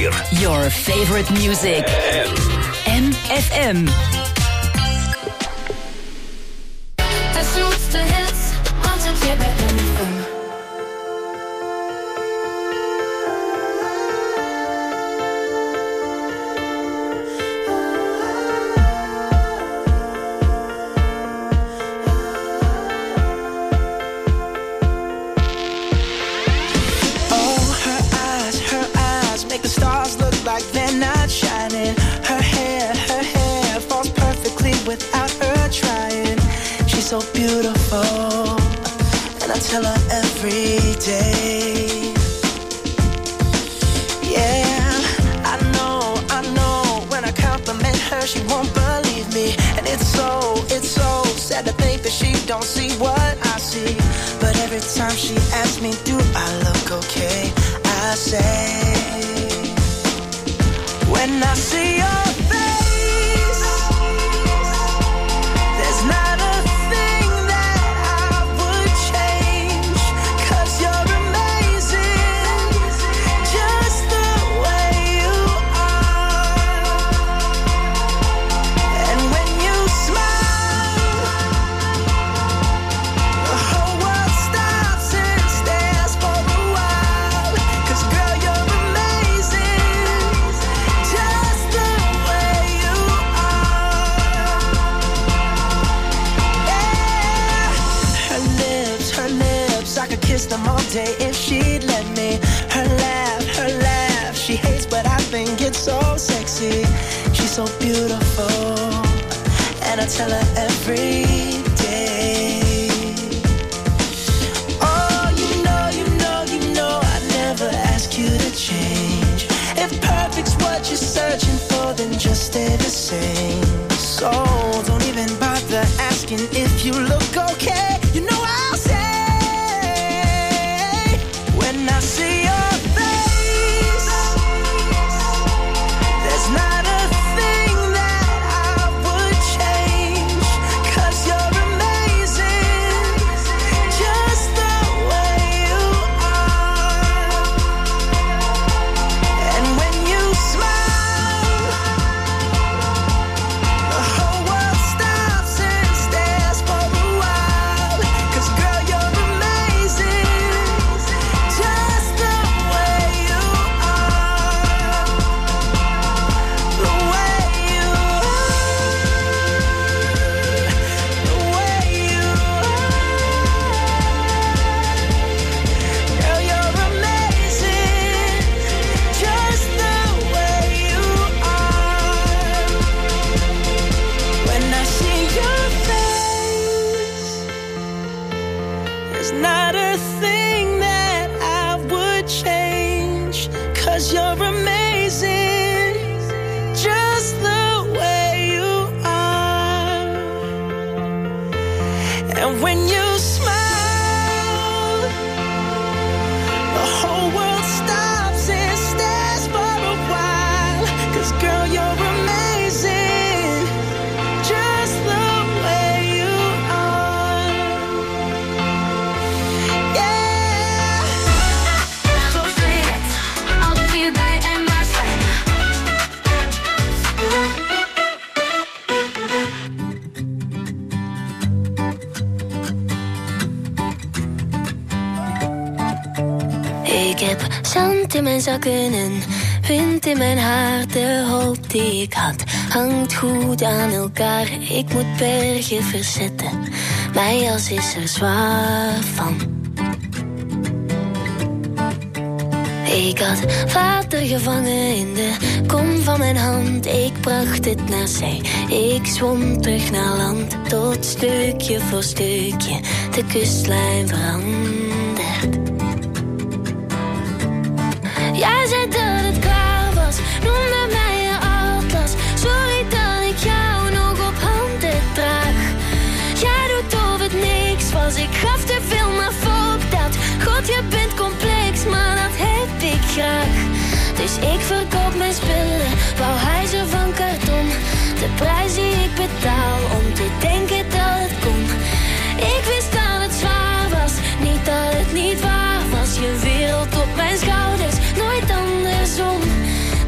4. Your favorite music. MFM. Zoetste hits, altijd weer bij MFM. So beautiful, and I tell her every day. Yeah, I know, when I compliment her, she won't believe me. And it's so sad to think that she don't see what I see. But every time she asks me, do I look okay? I say, when I see your face, there's not a them all day if she'd let me. Her laugh, she hates but I think it's so sexy. She's so beautiful, and I tell her every day. Oh, you know, I never ask you to change. If perfect's what you're searching for, then just stay the same. So don't even bother asking if you look okay. You know I'll say, when I see your face, there's not a thing that I would change. 'Cause you're amazing, just the way you are. And when you smile, the whole world stops and stares for a while. 'Cause girl, you're amazing, just the way you are, the way you are, the way you are. Girl, you're amazing, just the way you are. When I see your face, there's not a thing that I would change. 'Cause you're amazing, just the way you are. And when you smile, the whole world stops and stares for a while. 'Cause girl, you're amazing, just the way you are. Yeah. Zoetste hits, altijd weer bij MFM. Ik heb zand in mijn zakken en wind in mijn haar. De hoop die ik had hangt goed aan elkaar. Ik moet bergen verzetten, mijn jas is er zwaar van. Ik had water gevangen in de kom van mijn hand. Ik bracht het naar zee, ik zwom terug naar land. Tot stukje voor stukje de kustlijn verandert. Jij zei dat het klaar was, noemde mij je atlas. Sorry dat ik jou nog op handen draag. Jij doet of het niks was, ik gaf te veel, maar fuck dat. God, je bent complex, maar dat heb ik graag. Dus ik verkoop mijn spullen, wou hij ze van karton. De prijs die ik betaal om te denken dat het kon. Ik wist dat het zwaar was, niet dat het niet waar was. Je wereld op mijn schouders, nooit andersom.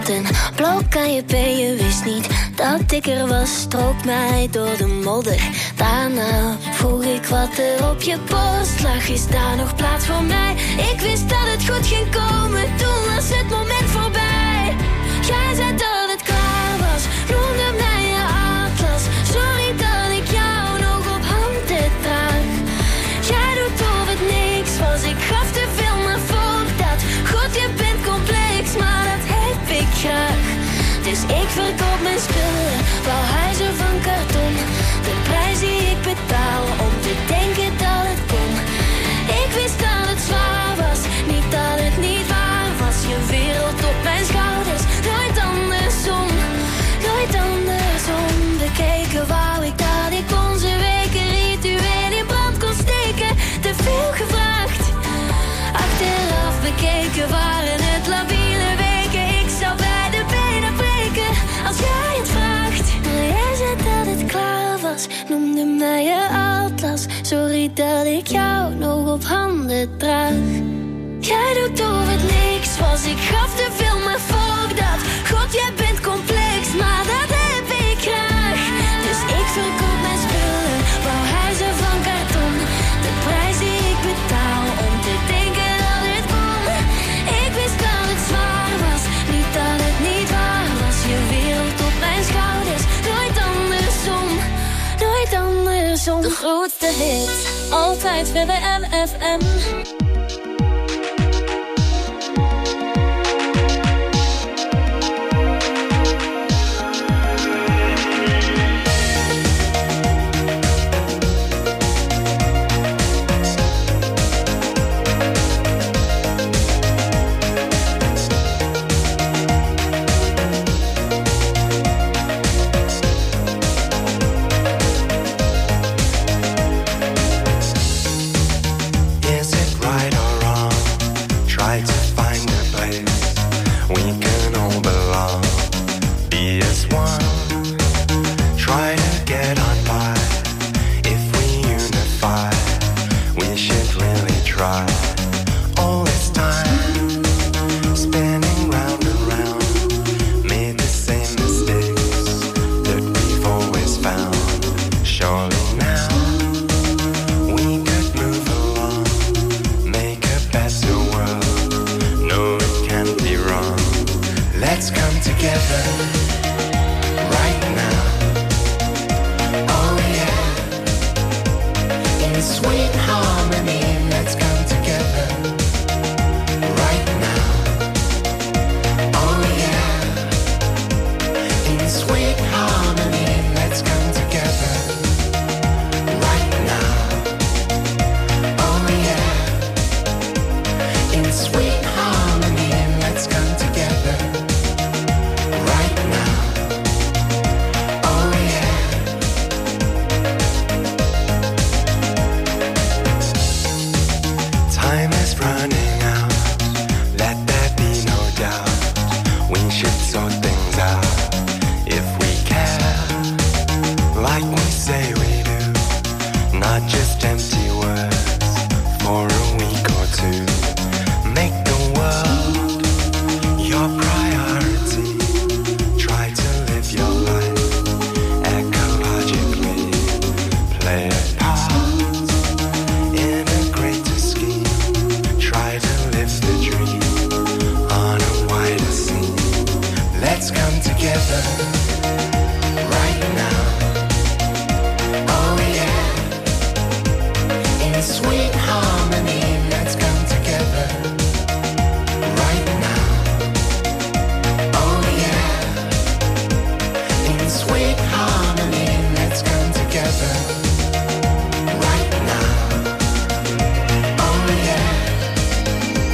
met een blok aan je been. Je wist niet dat ik er was, strook mij door de modder. Daarna vroeg ik wat er op je borst lag. Is daar nog plaats voor mij? Ik wist dat het goed ging komen, toen was het moment voorbij. Jij zei dat het klaar was, noemde mij je atlas. Sorry dat ik jou nog op handen draag. Jij doet of het niks was, ik gaf te veel, maar volg dat. God, je bent complex, maar dat heb ik graag. Dus ik verkoop mijn spullen, bouw huizen van karton. De prijs die ik betaal om te denken dat het kon. Ik wist dat het zwaar was, niet dat het niet waar was. Je wereld op mijn schouders, nooit andersom. Nooit andersom. Bekeken wou ik dat ik onze weken ritueel in brand kon steken. Te veel gevraagd. Achteraf bekeken waren het labiele weken. Ik zou beide benen breken als jij het vraagt. Maar jij zei dat het klaar was, noemde mij je atlas. Sorry dat ik jou nog op handen draag. Jij doet of het niks was, ik gaf te veel, maar volg dat. God, jij bent complex, maar dat heb ik graag. Dus ik verkoop mijn spullen, bouw huizen van karton. De prijs die ik betaal om te denken dat het kon. Ik wist dat het zwaar was, niet dat het niet waar was. Je wereld op mijn schouders, nooit andersom. Nooit andersom. De grootste hit, altijd weer bij LFM.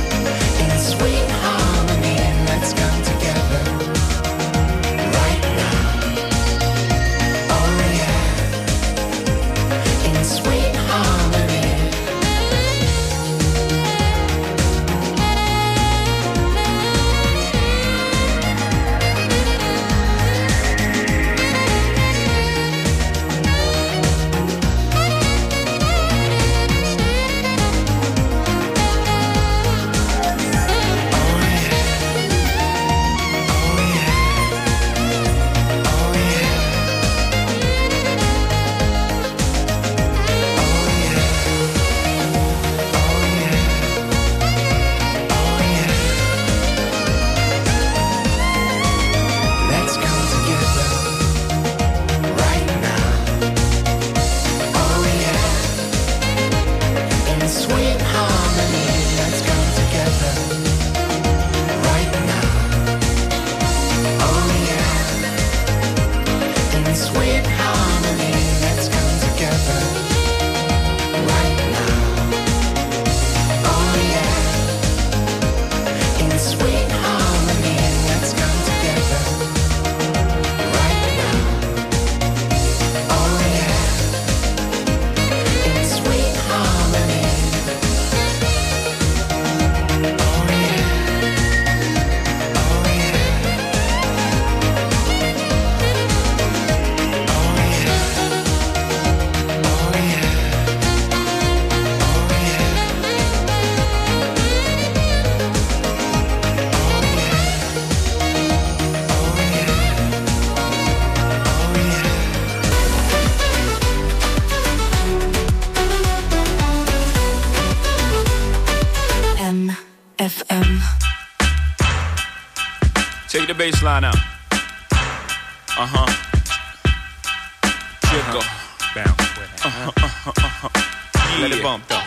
Sweet harmony, let's come together right now. Take the bass line out. Jiggle. Bounce with it. Yeah. Let it bump though.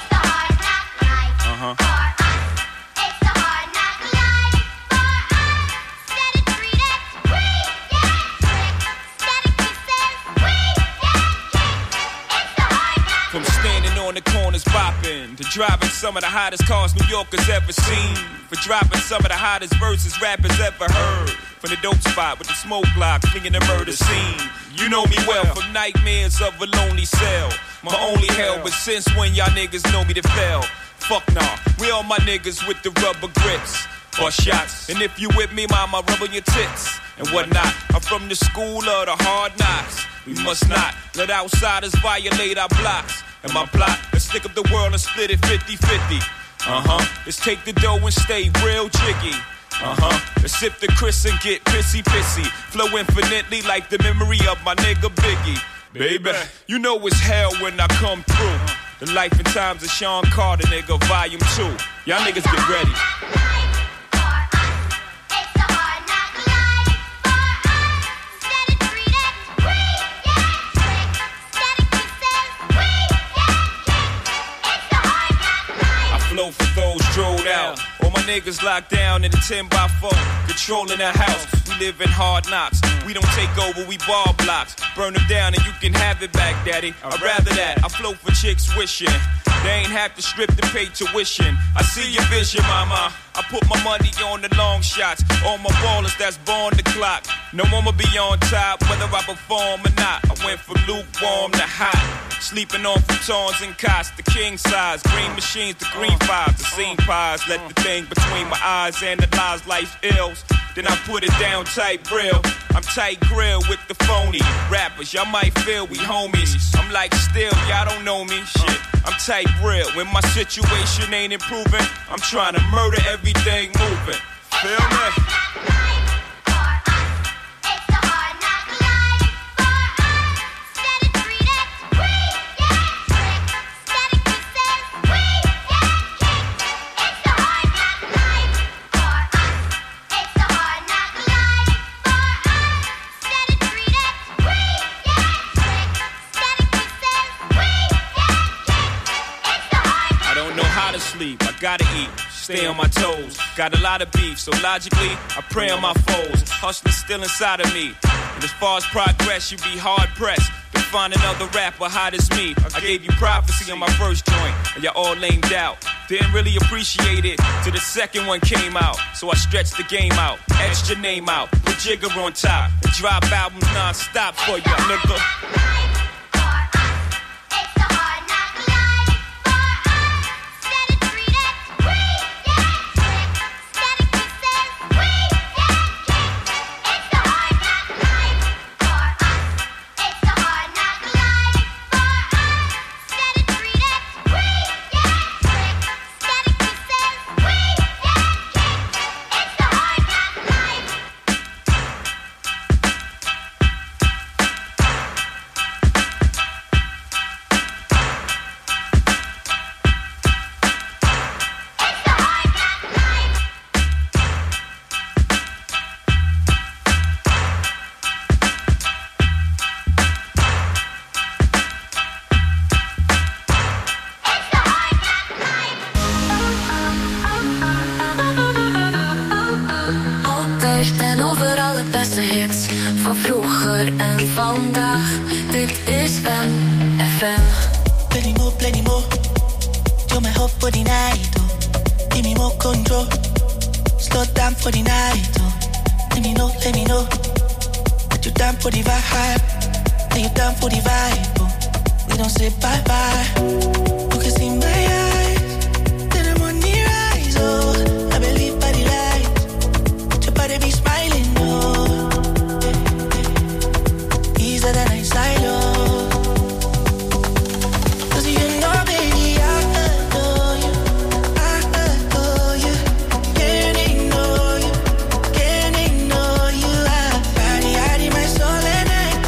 From standing on the corners bopping to driving some of the hottest cars New Yorkers ever seen, for dropping some of the hottest verses rappers ever heard, from the dope spot with the smoke block flinging the murder scene. You know me well from nightmares of a lonely cell, my only hell, but since when y'all niggas know me to fail? Fuck nah, we all my niggas with the rubber grips, bust shots, and if you with me, mama, rub on your tits and whatnot. I'm from the school of the hard knocks. We must not let outsiders violate our blocks. And my plot, let's stick up the world and split it 50-50. Let's take the dough and stay real jiggy. Let's sip the Chris and get pissy. Flow infinitely like the memory of my nigga Biggie. Baby, you know it's hell when I come through. The life and times of Sean Carter, nigga, volume 2. Y'all niggas get ready. Flow for those drilled out. All my niggas locked down in a 10x4, controlling the house. We live in hard knocks. We don't take over, we ball blocks. Burn them down and you can have it back, daddy. I'd rather that. I flow for chicks wishing they ain't have to strip to pay tuition. I see your vision, mama. I put my money on the long shots. All my ballers that's born the clock. No one will be on top, whether I perform or not. I went from lukewarm to hot. Sleeping on futons and cots, the king size. Green machines, the green fives, the scene pies. Let the thing between my eyes analyze life's ills. Then I put it down tight real. I'm tight grill with the phony rappers. Y'all might feel we homies. I'm like still, y'all don't know me. Shit, I'm tight real. When my situation ain't improving, I'm trying to murder everything moving. Feel me? I gotta eat, stay on my toes. Got a lot of beef, so logically, I pray on my foes. Hustler's still inside of me. And as far as progress, you be hard pressed to find another rapper hot as me. I gave you prophecy on my first joint, and y'all all lamed out. Didn't really appreciate it till the second one came out. So I stretched the game out, etched your name out, put Jigger on top, and drop albums non-stop for ya, nigga. En over alle beste hits van vroeger en vandaag. Dit is FM. Plenty more. You're my hope for the night, oh. Give me more control. Slow down for the night, oh. Let me know. That you down for the vibe. That you down for the vibe, oh. We don't say bye-bye. You can see my eyes. Then the money rise, oh. I believe by the light. Your body be smiling, oh. Easier than I silo.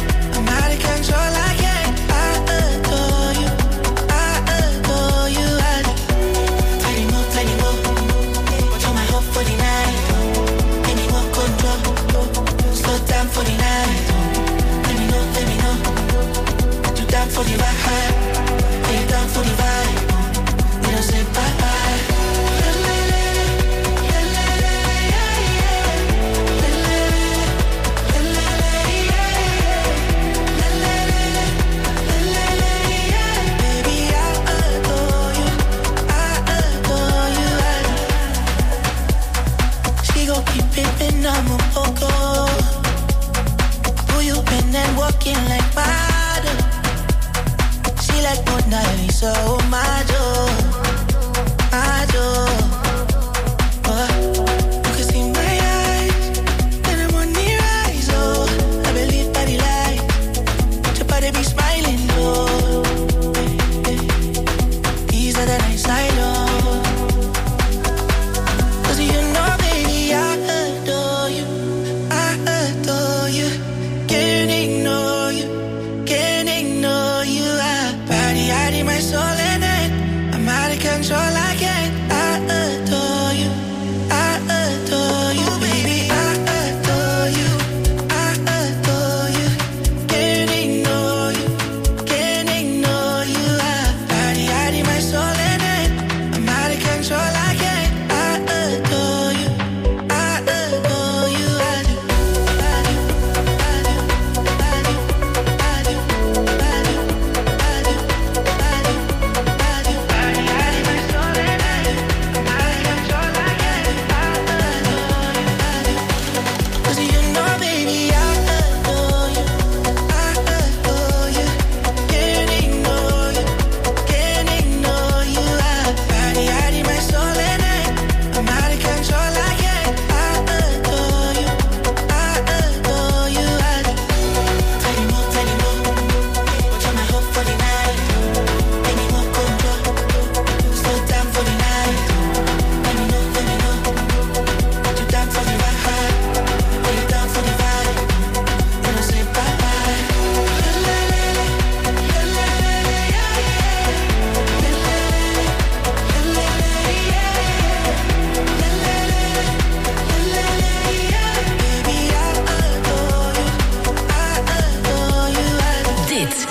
You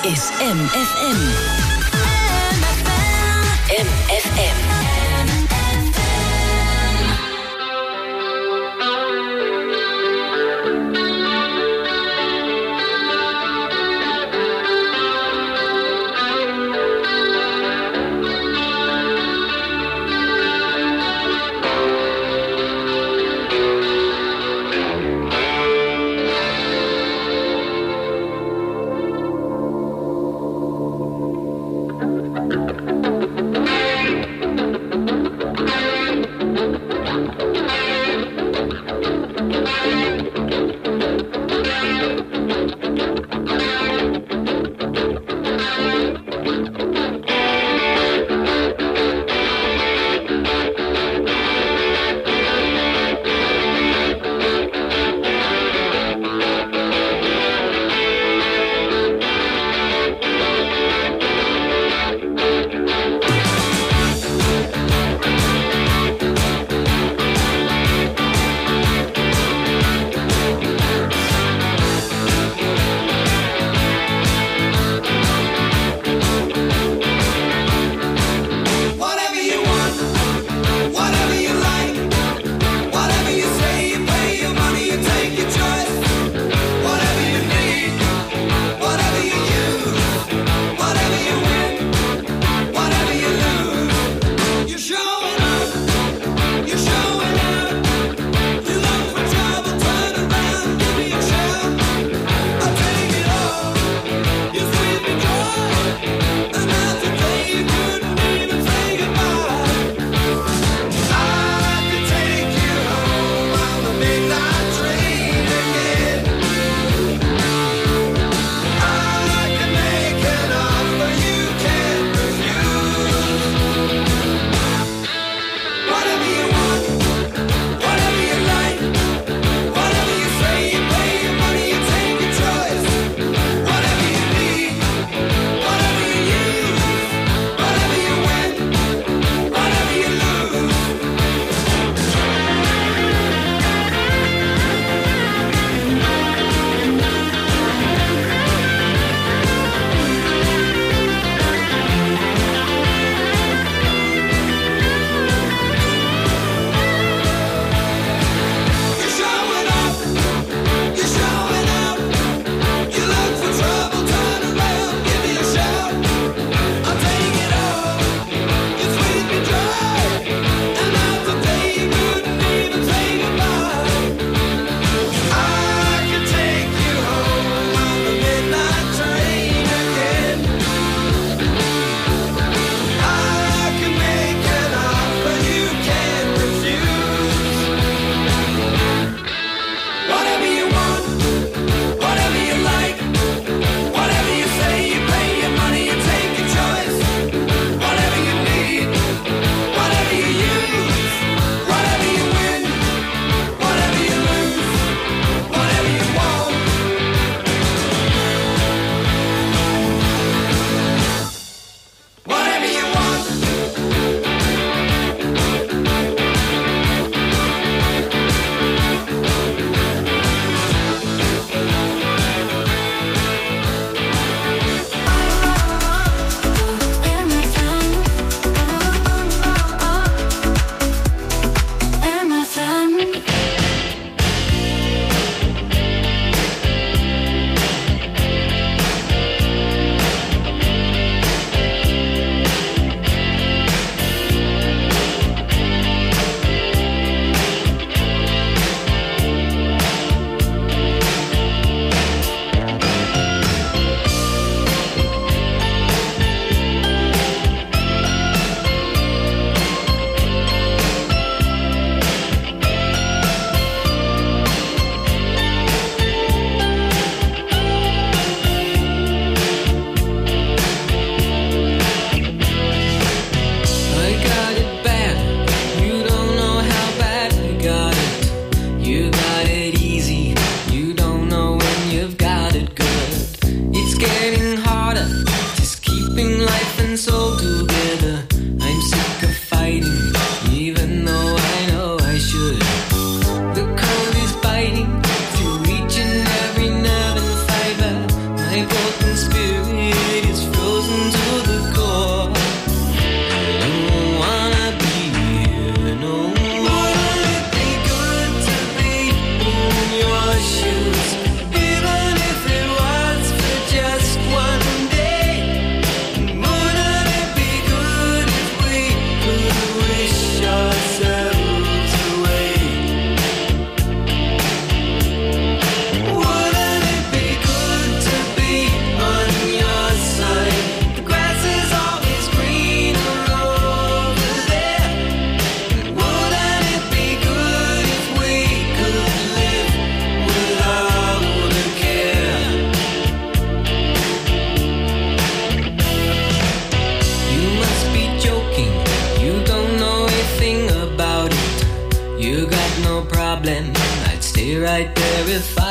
is MFM. MFM.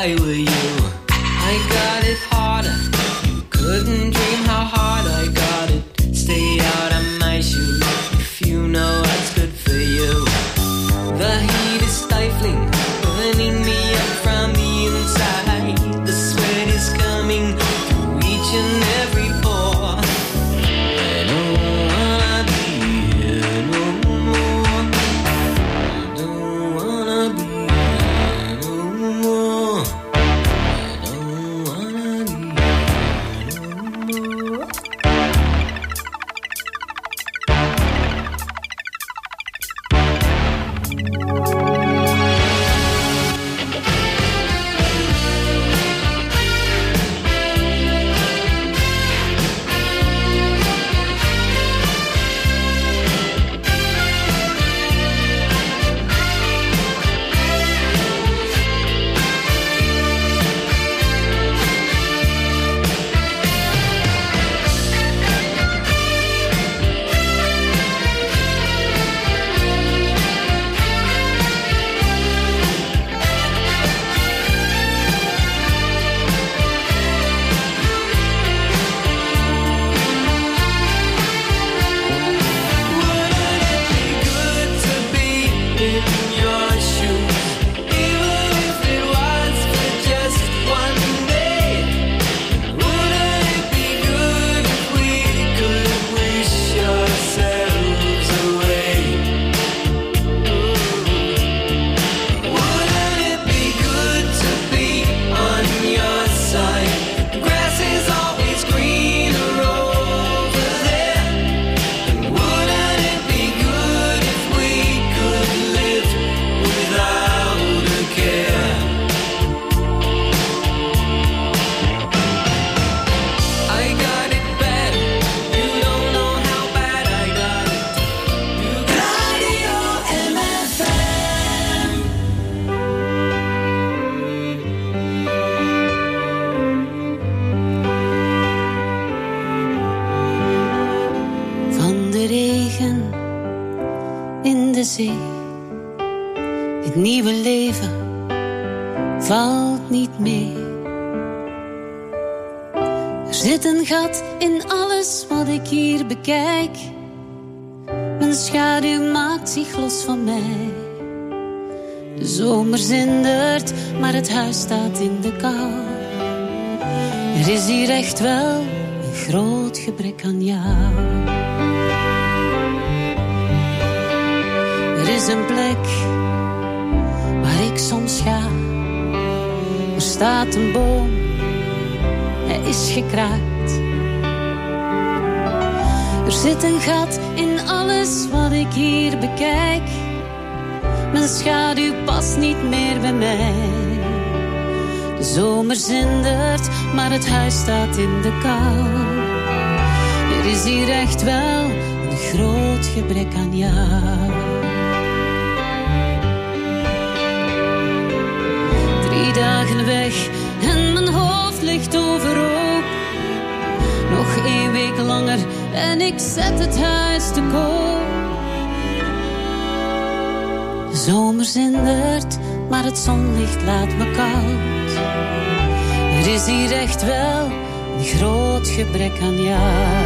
I were you. I got it harder. You couldn't dream how hard I got it. Stay out of my shoes if you know what's good for you. The heat is stifling, burning me up from the inside. The sweat is coming through each and every pore. I don't wanna be here no more. I don't wanna be here no more. I don't wanna be here no more. Het nieuwe leven valt niet mee. Er zit een gat in alles wat ik hier bekijk. Mijn schaduw maakt zich los van mij. De zomer zindert, maar het huis staat in de kou. Er is hier echt wel een groot gebrek aan jou. Er is een plek waar ik soms ga. Er staat een boom, hij is gekraakt. Er zit een gat in alles wat ik hier bekijk. Mijn schaduw past niet meer bij mij. De zomer zindert, maar het huis staat in de kou. Er is hier echt wel een groot gebrek aan jou. 3 dagen weg en mijn hoofd ligt overhoop. Nog 1 week langer en ik zet het huis te koop. De zomer zindert, maar het zonlicht laat me koud. Er is hier echt wel een groot gebrek aan jou.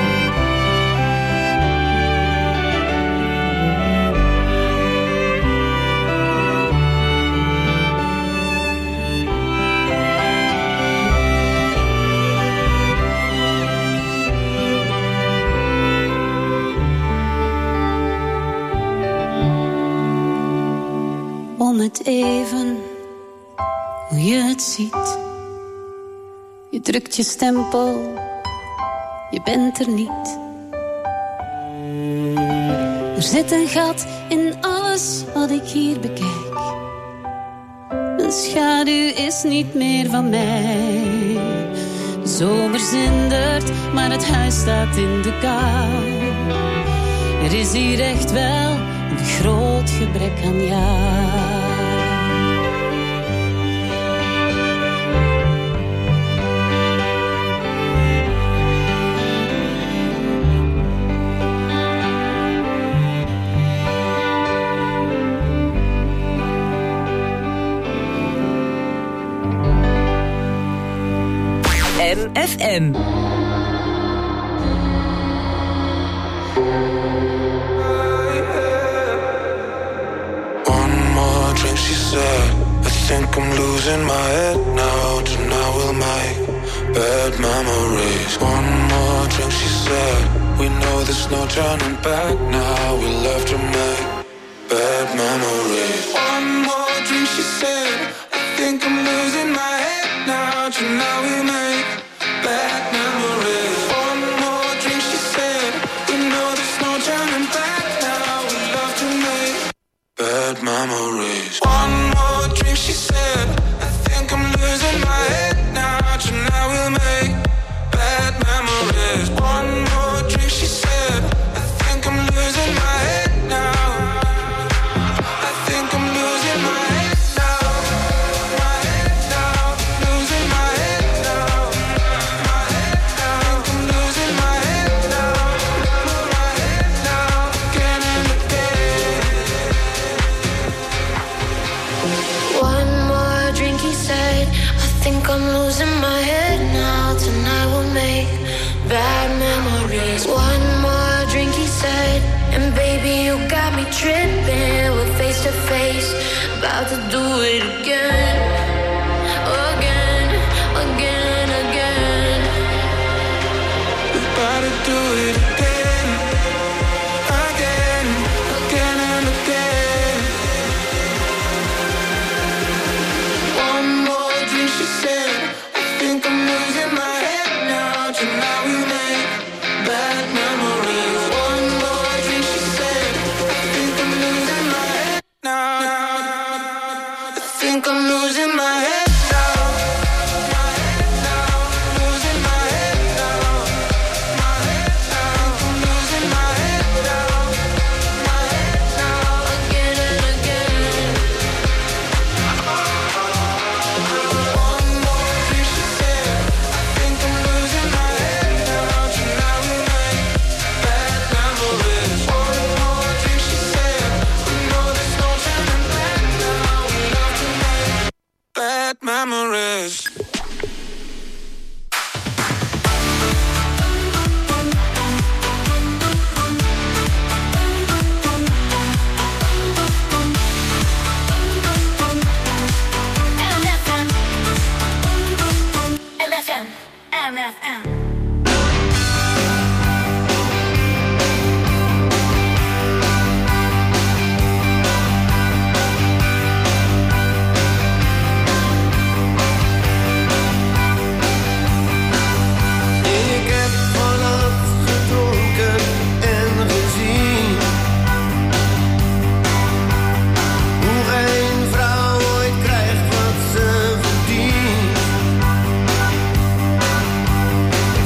Om het even, hoe je het ziet. Je drukt je stempel, je bent er niet. Er zit een gat in alles wat ik hier bekijk. Mijn schaduw is niet meer van mij. De zomer zindert, maar het huis staat in de kou. Er is hier echt wel een groot gebrek aan jou. Jam FM. One more drink, she said. I think I'm losing my head now. Tonight we'll make bad memories. One more drink, she said. We know there's no turning back now. We love to make bad memories. One more drink, she said. I think I'm losing my head now. Tonight we make bad memories. One more drink, she said. We know there's no turning back now. We love to make bad memories. One more drink, she said. I think I'm losing my head now. Tonight we'll make bad memories. One more drink, she said. I think I'm losing my head now. I think I'm losing my head now. My head now. Losing my head now. My head now. I think I'm losing my head now. My head now. Again and again. One more drink, he said. I think I'm losing my head now. Tonight we'll make bad memories. One more drink, he said. And baby, you got me tripping. We're face to face, about to do it again. Again, again, again. We're about to do it again. Again, again and again. One more drink, she said. I think I'm losing my head now. Tonight we make bad memories. One more drink, she said. I think I'm losing my head now. I think I'm losing my head now. My head now. Losing my head now. My head now. I'm losing my head now. My head now. Again and again. One more drink, she said. I think I'm losing my head now. Tonight we make bad memories. One more drink, she said. We know there's no turning back now. We love to make bad memories. MFM. Ik heb vannacht gedronken en gezien hoe geen vrouw ooit krijgt wat ze verdient.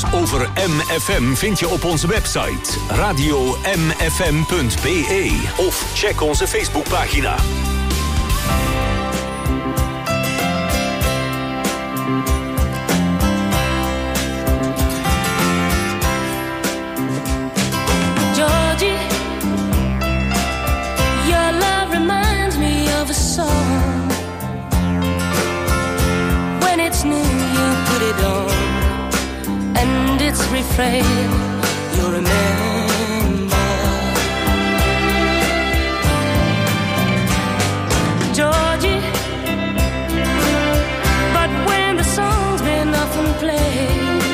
Alles over MFM vind je op onze website radiomfm.be of check onze Facebookpagina. Georgie, your love reminds me of a song. When it's new, you put it on, and its refrain you'll remember. Georgie, but when the song's been often played,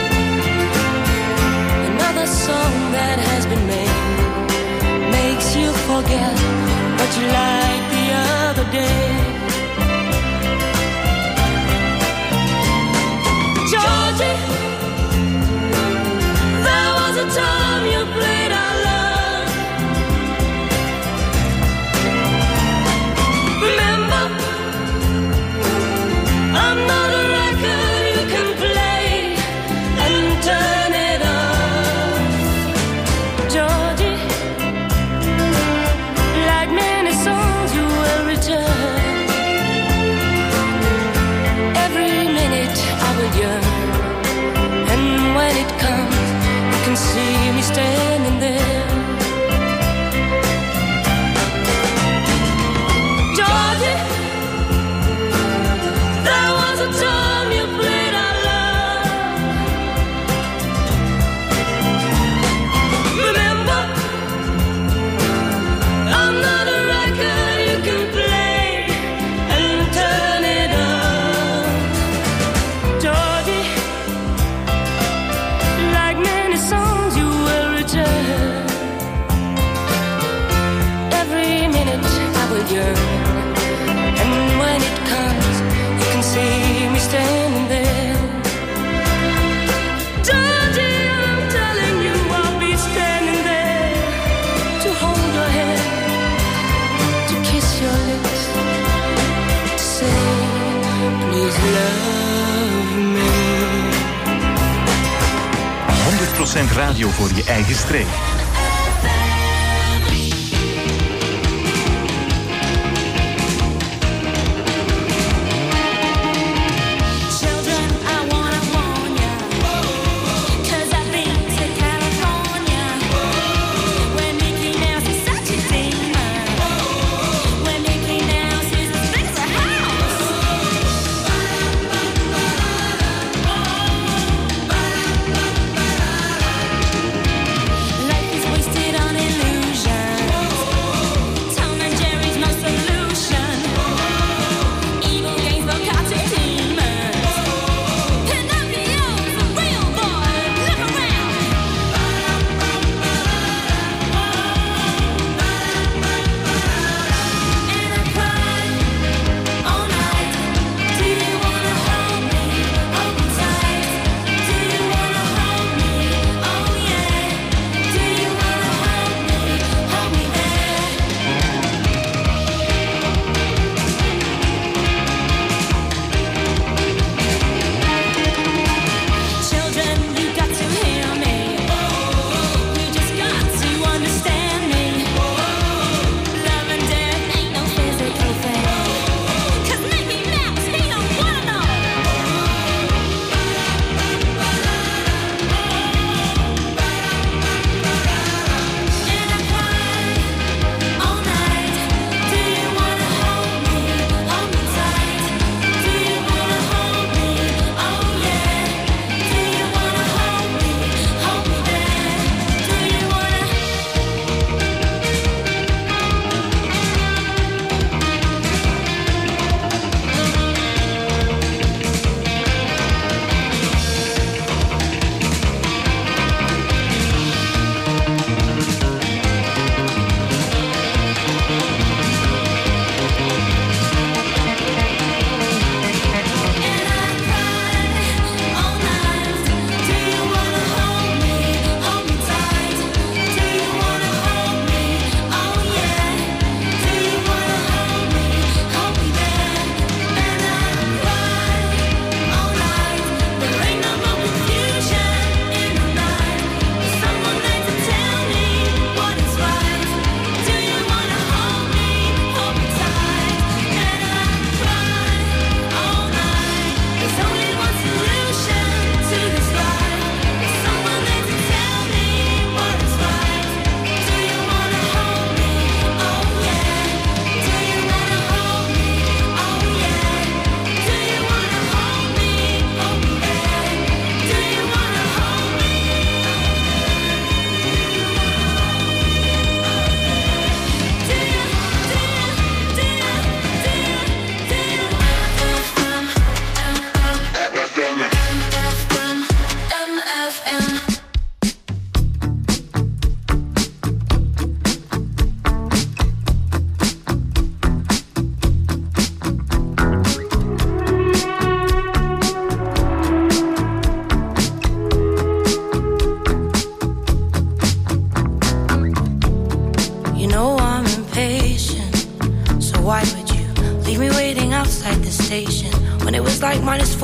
another song that has been made makes you forget what you liked the other day. Georgie, there was a time you played our love. Remember, I'm not a record you can play and turn it off. Georgie, like many songs you will return. Every minute I will yearn. When it comes, you can see me standing there. Georgie, there was a time you played our love. Remember, I'm not a record you can play and turn it off. Georgie, like many songs you will return. Every minute I will yearn. And when it comes, you can see me standing there. Georgie, I'm telling you, I'll be standing there to hold your hand, to kiss your lips, to say, please love me. 100% radio voor je eigen streek. Children, I wanna warn ya, 'cause I've been to California, where Mickey Mouse is such a demon, where Mickey Mouse is as big as a house. Life is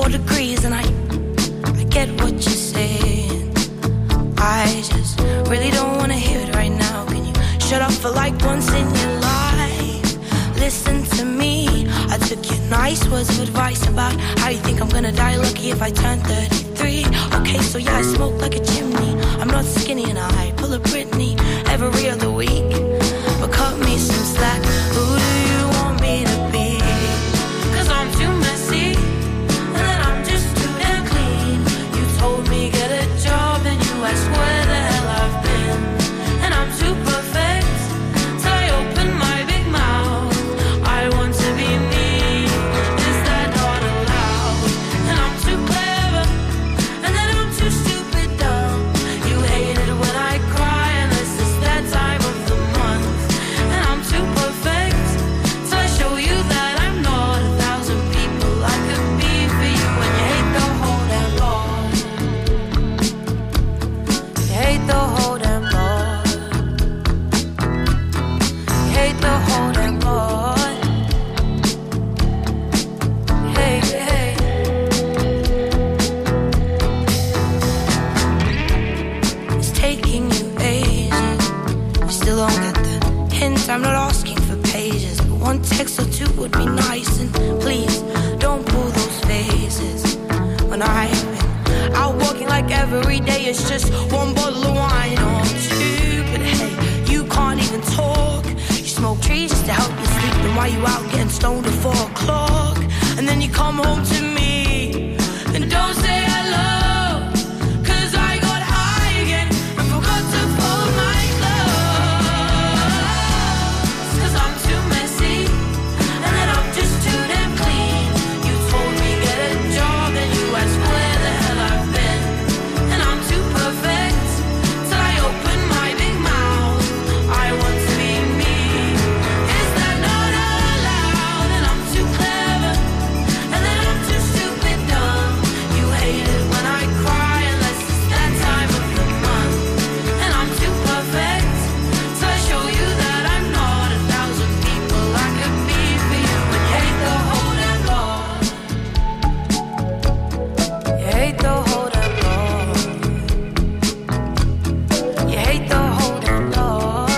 4 degrees, and I get what you're saying. I just really don't wanna hear it right now. Can you shut up for like once in your life? Listen to me. I took your nice words of advice about how you think I'm gonna die lucky if I turn 33. Okay, so yeah, I smoke like a chimney. I'm not skinny and I pull a Britney every other week. But cut me some slack. Who do you want me to be? 'Cause I'm too messy, and then I'm just too damn clean. You told me get a job, and you asked where the hell I've been. And I'm too perfect till I open my big mouth. I want to be me. Is that not allowed? And I'm too clever, and then I'm too stupid dumb. You hate it when I cry, unless it's that time of the month. And I'm too perfect till I show you that I'm not 1,000 people I could be for you. And you hate the whole damn lot. You hate the whole damn lot. You hate the whole damn lot. Hey, hey. It's taking you ages. You still don't get the hint. I'm not asking for pages, but one text or two would be nice. And please don't pull those faces when I've been out walking like every day. It's just one bottle of wine or two. But hey, you can't even talk. You smoke trees just to help you sleep. Then why you out getting stoned at 4 o'clock? And then you come home to me and don't say hello. 'Cause I got high again and forgot to fold my clothes. 'Cause I'm too messy, and then I'm just too damn clean. You told me get a job, and you asked where the hell I've been. And I'm too perfect till I open my big mouth. I want to be me. Is that not allowed? And I'm too clever, and then I'm too stupid dumb. You hate it when I cry, unless it's that time of the month. And I'm too perfect till I show you that I'm not 1,000 people I could be for you. And you hate the whole damn lot. You hate the whole damn lot. You hate the whole damn lot.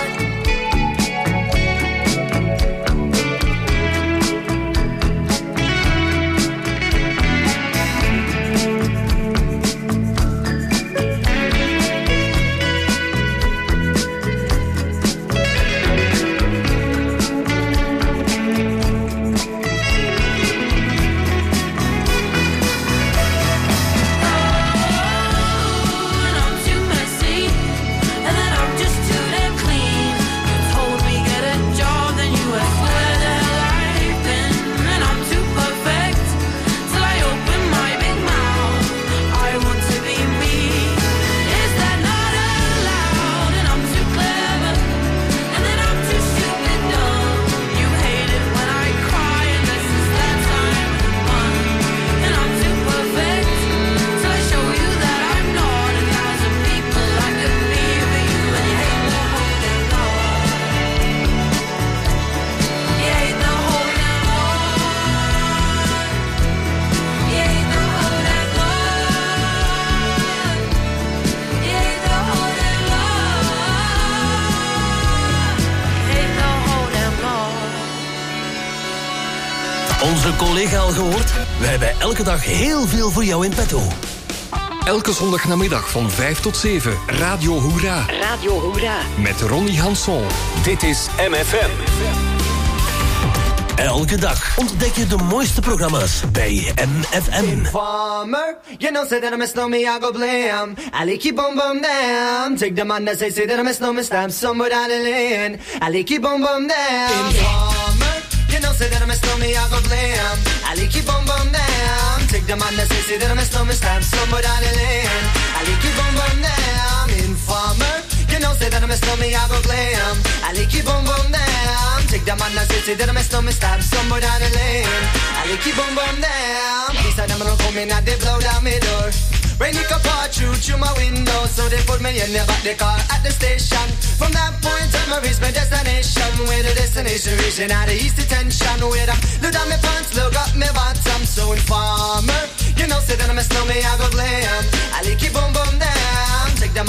And I'm too messy, and then I'm just too damn clean. You told me get a job, then you asked where the hell I've been. And I'm too perfect till I open my big mouth. I want to be me. Is that not allowed? And I'm too clever, and then I'm too stupid dumb. You hate it when I cry, unless it's that time of the month. And I'm too perfect till I show you that I'm not 1,000 people I could be for you. And you hate the whole damn lot. You hate the whole damn lot. You hate the whole damn lot. You hate the whole damn lot. You hate the whole damn lot. Onze collega al gehoord? We hebben elke dag heel veel voor jou in petto. Elke zondagnamiddag van 5 tot 7. Radio Hoera. Radio Hoera. Met Ronnie Hanson. Dit is MFM. Elke dag ontdek je de mooiste programma's bij MFM. Informer, you know, say that I miss no me, I go blam. I like you boom boom damn. Take the man that say that I miss no me, stamp somewhere down the lane. I like you boom boom damn. Informer, you know, say that I miss no me, I go blam. I like you boom boom damn. Take the man that say that I miss no me, stamp somewhere down the lane. I like you boom boom damn. Informer, you know, say that I miss no me, I go glam. I like you boom boom damn. Take the man that say that I miss no me, stamp somewhere down the lane. I like you boom boom damn. These are them don't come in and they blow down my door. Rain it can pour through my window, so they put me in the back the car at the station. From that point on, I reach my destination. Where the destination reaching out of east detention. Where I look down my pants, look up my bottom. So informer, you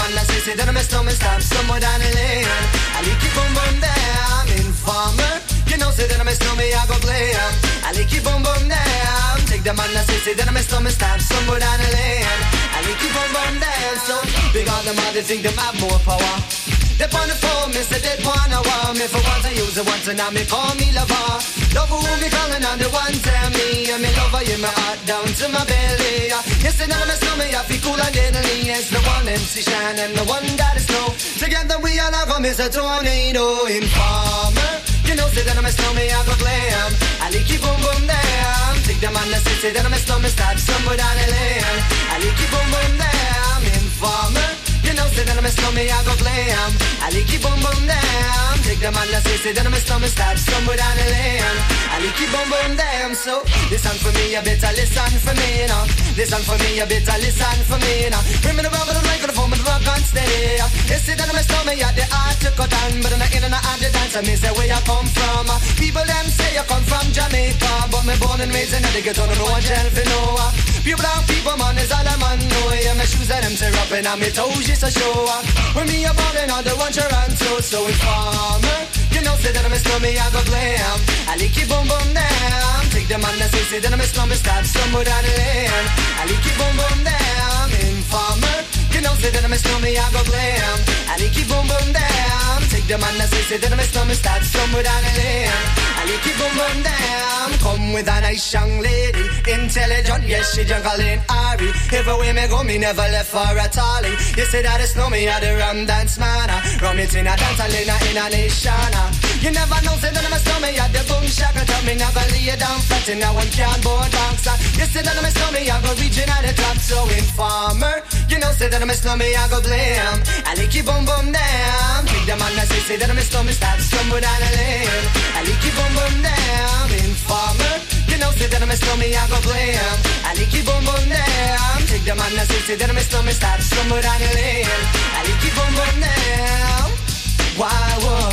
man that say that I miss no stop somewhere down the lane. I like you boom boom damn. Informer, you know say that I miss no me I go play. I like you boom boom damn. Take the man that say that I miss no stop somewhere down the lane. I like you boom boom damn. So big on them all they think them have more power. They on the phone, me say they wanna want me for once I use it once and now me call me lover. Love who me calling on the one tell me and me lover in my heart down to my belly. Yes, and now me slow me I feel cool and deadly. It's the one MC Shine and the one that is slow. Together we all are come is a tornado. Informer, you know say that I slow me I go glam. I like you boom boom damn. Take the man that say that I slow me start somewhere down the lane. I like you boom boom damn. Informer, you know say that I slow me I go glam. I like you boom boom damn. Take the man that say that I slow me start somewhere down the lane. I like you boom boom damn. So listen for me, you better listen for me now. Listen for me, you better listen for me now. Bring me the rubber, the microphone, the rock and steady. You see that I slow me at the art to cut on, but I'm not in and out the dance. I miss where you come from. People them say you come from Jamaica, but me born and raised in the ghetto, no one tell for no. People down people man is all I'm on. No, yeah, my shoes and them tear up and my toes just a show. When me a ballin' on the one Toronto, so informer, you know say that I slow me I go glam. I like you boom boom damn. Take the man that say that I slow me start somewhere down the lane. I like you boom boom damn. Informer, you know say that I slow me I go glam. I like you boom boom damn. Take the man that say that I slow me start somewhere down the lane. I like you boom boom damn. Come with a nice young lady, intelligent, yes she juggling Ari. Everywhere me go me never left for a tally. You say that it's no me at the rum dance man. Rum it in a dance in a nation. You never know say that I'm a snowman at the boom shaka. Tell me never lay you down flat in a one cardboard box. You say that I'm a snowman I go reaching at the top. So informer, you know say that I'm a snowman I go blame. I like you boom boom damn. Take the man that say that I'm a snowman start somewhere down the lane. I like you boom boom damn. Informer, you know say that I'm a snowman I go blame. I like you boom boom damn. Take the man that say that I'm a snowman start somewhere down the lane. I like you boom boom damn. Why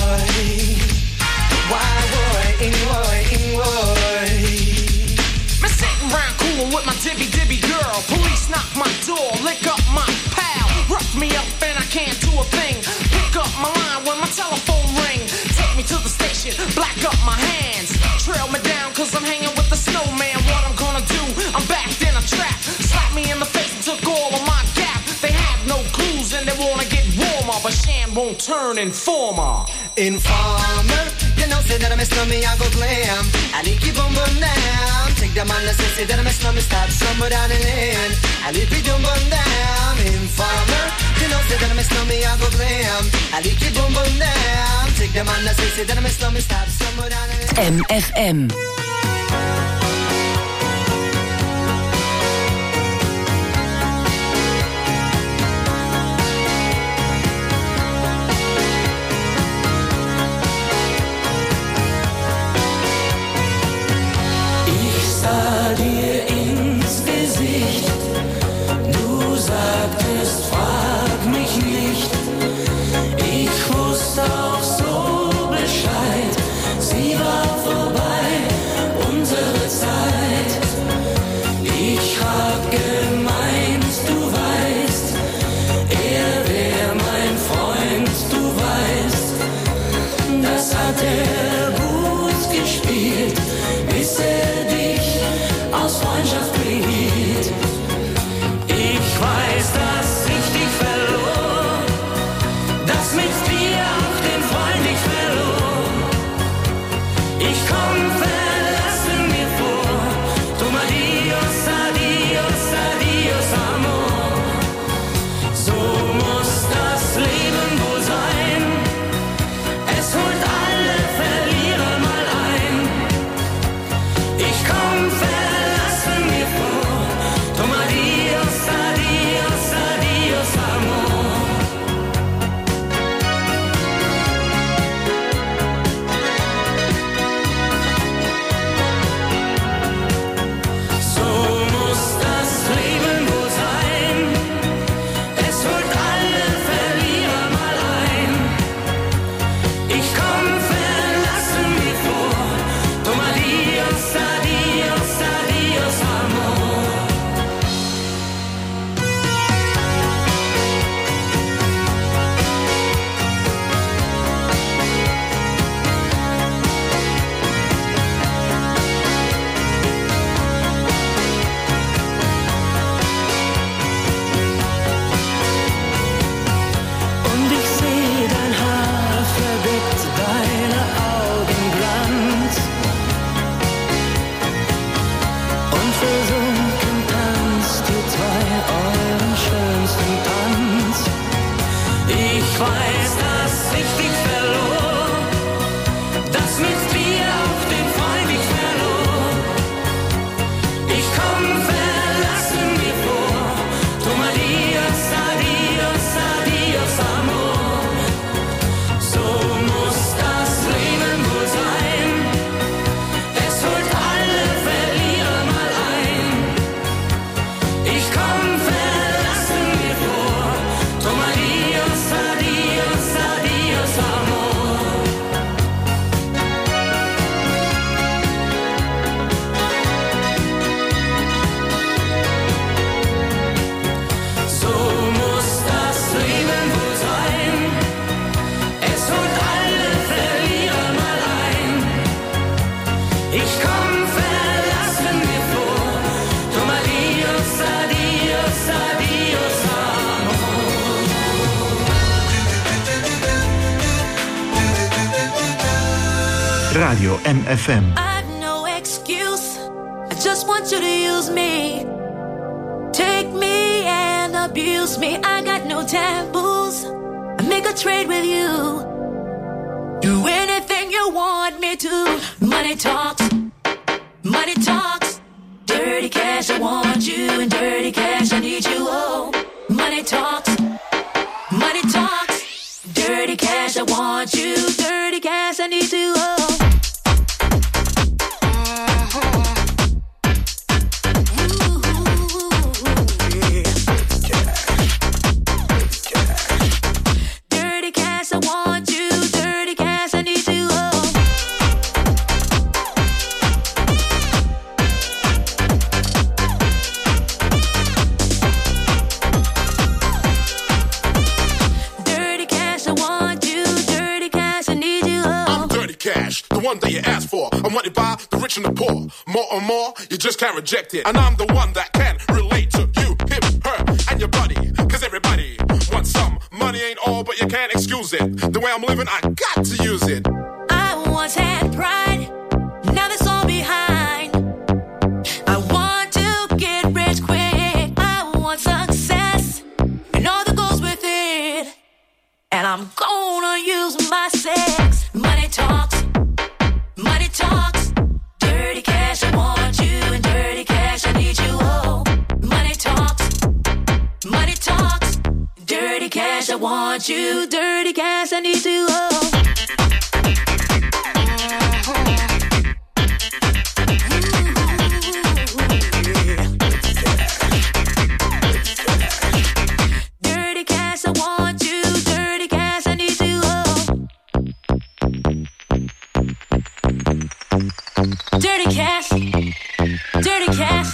Me sitting round coolin' with my dibby girl. Police knock my door, lick up my pal. Rough me up and I can't do a thing. Pick up my line when my telephone ring. Take me to the station, black up my hands. Trail me down cause I'm hanging with the snowman. What I'm gonna do, I'm backed in a trap. Slap me in the face and took all of my gap. They have no clues and they wanna get warmer, but Shan won't turn informer. Informer, you know say that I slow me I go glam. I like you boom boom down. Take the man that say that I slow me start somewhere down the lane. I like you boom boom down. Informer, you know say that I slow me I go glam. I like you boom boom down. Take the man that say that I slow me start somewhere down the lane. MFM. Dir ins Gesicht, du sagtest, frag mich nicht. Ich wusste auch so Bescheid, sie war vorbei, unsere Radio MFM. I've no excuse. I just want you to use me. Take me and abuse me. I got no taboos. I make a trade with you. Do anything you want me to. Money talks. Money talks. Dirty cash, I want you. And dirty cash, I need you. Oh, money talks. Money talks. Dirty cash, I want you. Dirty cash, I need you. Oh. The one that you asked for, I'm wanted by the rich and the poor. More and more, you just can't reject it. And I'm the one that can relate to you, him, her, and your buddy. Cause everybody wants some. Money ain't all, but you can't excuse it. The way I'm living, I got to use it. I once had pride, now that's all behind. I want to get rich quick. I want success, and all that goes with it. And I'm gonna use my sex. Money talks. Money talks, dirty cash, I want you, and dirty cash, I need you, oh. Money talks, dirty cash, I want you, dirty cash, I need you, oh. Dirty cash, I want you, dirty cash, I need you, oh. Dirty cash, dirty cash.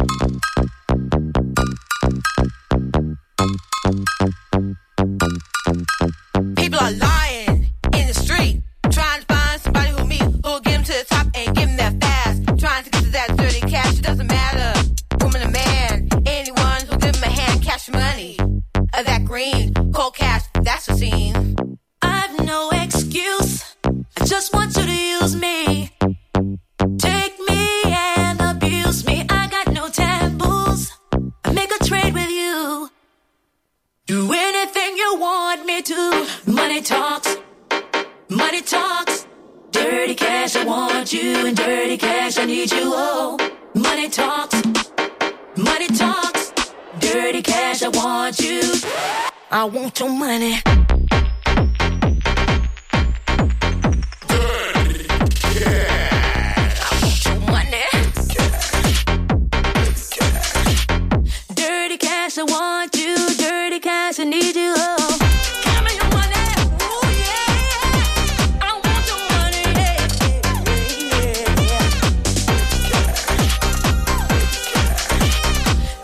People are lying in the street, trying to find somebody who'll get them to the top and give them that fast. Trying to get to that dirty cash, it doesn't matter, woman or man. Anyone who'll give them a hand, cash money, that green, cold cash, that's the scene. I've no excuse, I just want you to use me. Take me and abuse me. I got no taboos. I make a trade with you. Do anything you want me to. Money talks. Money talks. Dirty cash, I want you. And dirty cash, I need you. Oh, money talks. Money talks. Dirty cash, I want you. I want your money. I want